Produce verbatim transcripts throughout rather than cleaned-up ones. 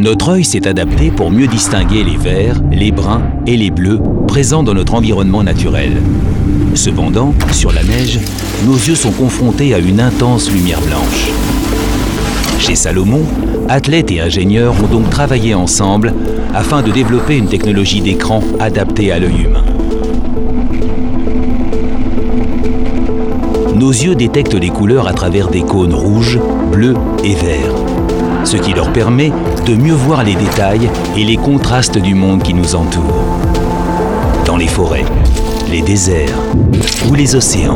Notre œil s'est adapté pour mieux distinguer les verts, les bruns et les bleus présents dans notre environnement naturel. Cependant, sur la neige, nos yeux sont confrontés à une intense lumière blanche. Chez Salomon, athlètes et ingénieurs ont donc travaillé ensemble afin de développer une technologie d'écran adaptée à l'œil humain. Nos yeux détectent les couleurs à travers des cônes rouges, bleus et verts, ce qui leur permet de mieux voir les détails et les contrastes du monde qui nous entoure. Dans les forêts, les déserts ou les océans.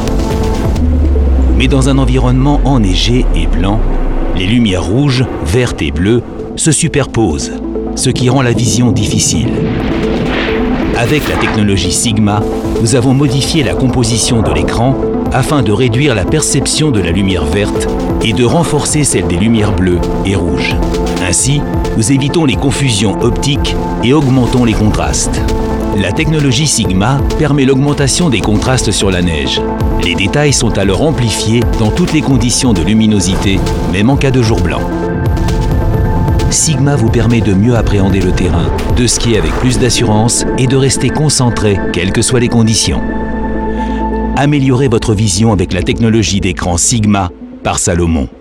Mais dans un environnement enneigé et blanc, les lumières rouges, vertes et bleues se superposent, ce qui rend la vision difficile. Avec la technologie Sigma, nous avons modifié la composition de l'écran afin de réduire la perception de la lumière verte et de renforcer celle des lumières bleues et rouges. Ainsi, nous évitons les confusions optiques et augmentons les contrastes. La technologie Sigma permet l'augmentation des contrastes sur la neige. Les détails sont alors amplifiés dans toutes les conditions de luminosité, même en cas de jour blanc. Sigma vous permet de mieux appréhender le terrain, de skier avec plus d'assurance et de rester concentré, quelles que soient les conditions. Améliorez votre vision avec la technologie d'écran Sigma par Salomon.